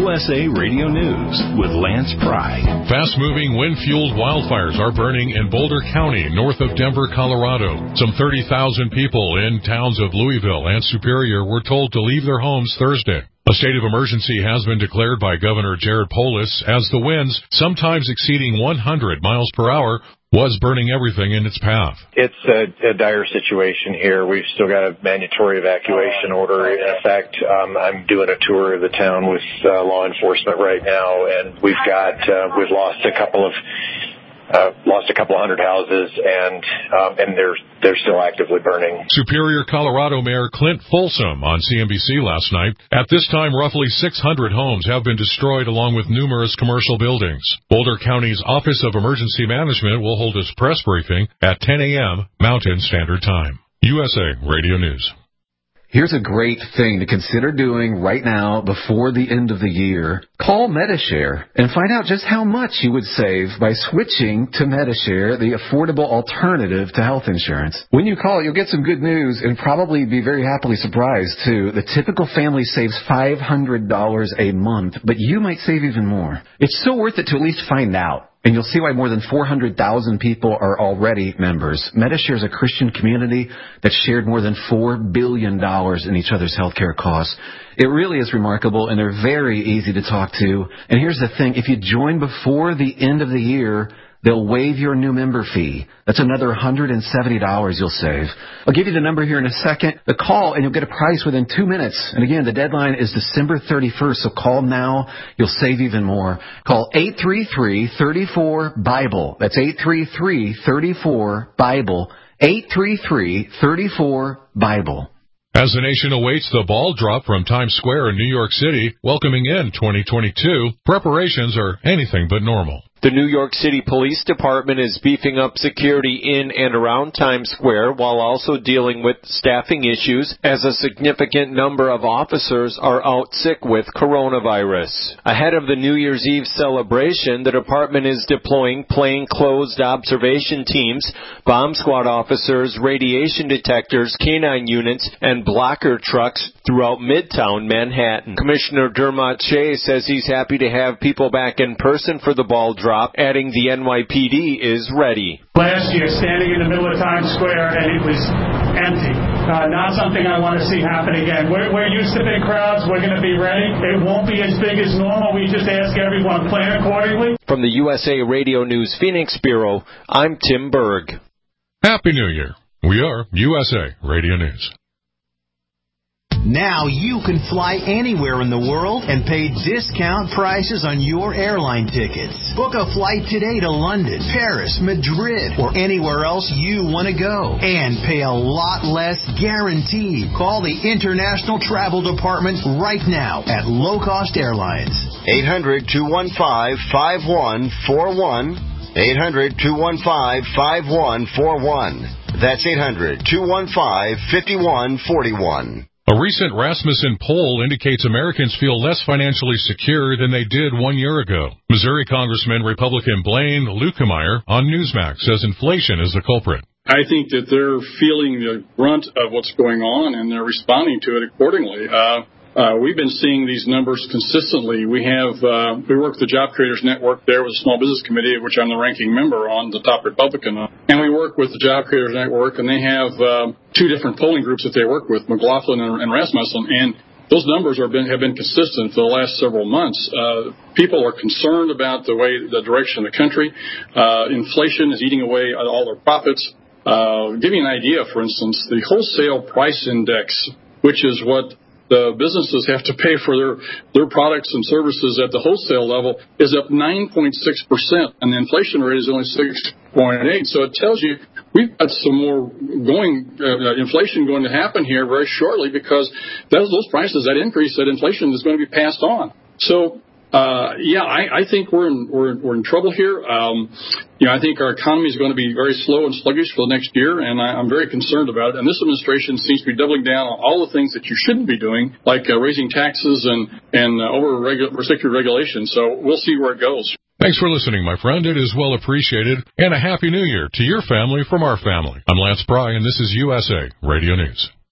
USA Radio News with Lance Pry. Fast-moving, wind-fueled wildfires are burning in Boulder County, north of Denver, Colorado. Some 30,000 people in towns of Louisville and Superior were told to leave their homes Thursday. A state of emergency has been declared by Governor Jared Polis as the winds, sometimes exceeding 100 miles per hour, was burning everything in its path. It's a dire situation here. We've still got a mandatory evacuation order in effect. I'm doing a tour of the town with law enforcement right now, and we've lost a couple of hundred houses, and they're still actively burning. Superior, Colorado Mayor Clint Folsom on CNBC last night. At this time, roughly 600 homes have been destroyed, along with numerous commercial buildings. Boulder County's Office of Emergency Management will hold its press briefing at 10 a.m. Mountain Standard Time. USA Radio News. Here's a great thing to consider doing right now before the end of the year. Call Medi-Share and find out just how much you would save by switching to Medi-Share, the affordable alternative to health insurance. When you call, you'll get some good news and probably be very happily surprised, too. The typical family saves $500 a month, but you might save even more. It's so worth it to at least find out. And you'll see why more than 400,000 people are already members. Medi-Share is a Christian community that shared more than $4 billion in each other's healthcare costs. It really is remarkable, and they're very easy to talk to. And here's the thing. If you join before the end of the year, they'll waive your new member fee. That's another $170 you'll save. I'll give you the number here in a second. The call, and you'll get a price within 2 minutes. And again, the deadline is December 31st, so call now. You'll save even more. Call 833-34-BIBLE. That's 833-34-BIBLE. 833-34-BIBLE. As the nation awaits the ball drop from Times Square in New York City, welcoming in 2022, preparations are anything but normal. The New York City Police Department is beefing up security in and around Times Square while also dealing with staffing issues as a significant number of officers are out sick with coronavirus. Ahead of the New Year's Eve celebration, the department is deploying plainclothes observation teams, bomb squad officers, radiation detectors, canine units, and blocker trucks throughout Midtown Manhattan. Commissioner Dermot Shea says he's happy to have people back in person for the ball drop, adding the NYPD is ready. Last year, standing in the middle of Times Square, and it was empty. Not something I want to see happen again. We're used to big crowds. We're going to be ready. It won't be as big as normal. We just ask everyone to plan accordingly. From the USA Radio News Phoenix Bureau, I'm Tim Berg. Happy New Year. We are USA Radio News. Now you can fly anywhere in the world and pay discount prices on your airline tickets. Book a flight today to London, Paris, Madrid, or anywhere else you want to go. And pay a lot less guaranteed. Call the International Travel Department right now at Low Cost Airlines. 800-215-5141. 800-215-5141. That's 800-215-5141. A recent Rasmussen poll indicates Americans feel less financially secure than they did 1 year ago. Missouri Congressman Republican Blaine Luetkemeyer on Newsmax says inflation is the culprit. I think that they're feeling the brunt of what's going on, and they're responding to it accordingly. We've been seeing these numbers consistently. We work with the Job Creators Network there with the Small Business Committee, which I'm the ranking member on, the top Republican. And we work with the Job Creators Network, and they have two different polling groups that they work with, McLaughlin and Rasmussen. And those numbers have been consistent for the last several months. People are concerned about the direction of the country. Inflation is eating away at all their profits. Give you an idea, for instance, the wholesale price index, which is what the businesses have to pay for their products and services at the wholesale level, is up 9.6%, and the inflation rate is only 6.8%. So it tells you we've got some more inflation going to happen here very shortly, because those prices, that increase, that inflation is going to be passed on. So I think we're in trouble here. I think our economy is going to be very slow and sluggish for the next year, and I'm very concerned about it. And this administration seems to be doubling down on all the things that you shouldn't be doing, like raising taxes and over-restricted regulation. So we'll see where it goes. Thanks for listening, my friend. It is well appreciated. And a Happy New Year to your family from our family. I'm Lance Pry, and this is USA Radio News.